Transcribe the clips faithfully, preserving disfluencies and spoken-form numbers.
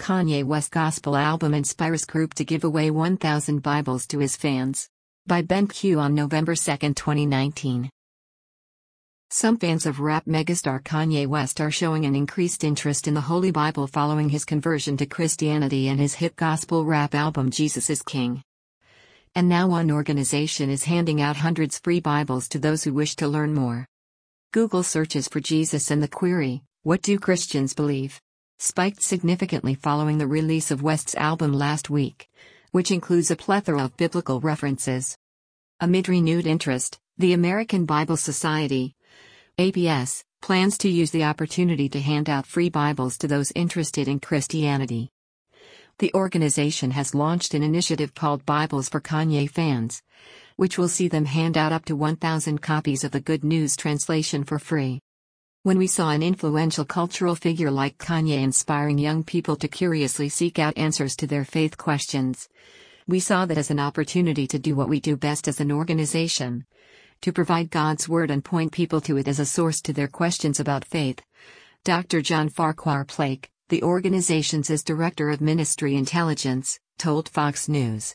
Kanye West gospel album inspires group to give away one thousand Bibles to his fans. By Ben Q on November second, twenty nineteen. Some fans of rap megastar Kanye West are showing an increased interest in the Holy Bible following his conversion to Christianity and his hit gospel rap album Jesus is King. And now one organization is handing out hundreds free Bibles to those who wish to learn more. Google searches for Jesus and the query, "What do Christians believe?" spiked significantly following the release of West's album last week, which includes a plethora of biblical references. Amid renewed interest, the American Bible Society, A B S, plans to use the opportunity to hand out free Bibles to those interested in Christianity. The organization has launched an initiative called Bibles for Kanye Fans, which will see them hand out up to one thousand copies of the Good News translation for free. When we saw an influential cultural figure like Kanye inspiring young people to curiously seek out answers to their faith questions, we saw that as an opportunity to do what we do best as an organization: to provide God's Word and point people to it as a source to their questions about faith. Doctor John Farquhar Plake, the organization's Director of Ministry Intelligence, told Fox News.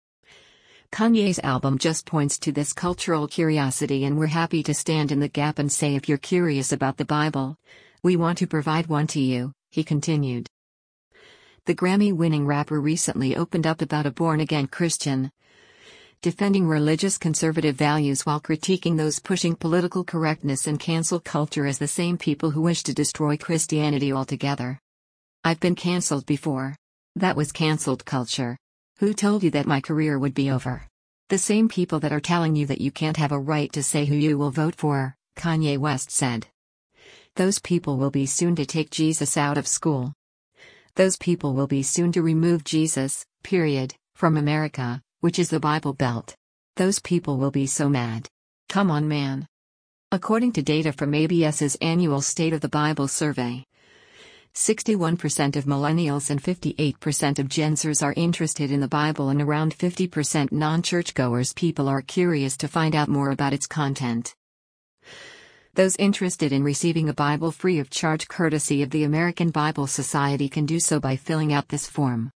Kanye's album just points to this cultural curiosity, and we're happy to stand in the gap and say if you're curious about the Bible, we want to provide one to you, he continued. The Grammy-winning rapper recently opened up about a born-again Christian, defending religious conservative values while critiquing those pushing political correctness and cancel culture as the same people who wish to destroy Christianity altogether. "I've been cancelled before. That was cancelled culture. Who told you that my career would be over? The same people that are telling you that you can't have a right to say who you will vote for," Kanye West said. "Those people will be soon to take Jesus out of school. Those people will be soon to remove Jesus, period, from America, which is the Bible Belt. Those people will be so mad. Come on, man." According to data from ABS's annual State of the Bible survey, sixty-one percent of millennials and fifty-eight percent of Gen Zers are interested in the Bible, and around fifty percent non-churchgoers people are curious to find out more about its content. Those interested in receiving a Bible free of charge courtesy of the American Bible Society can do so by filling out this form.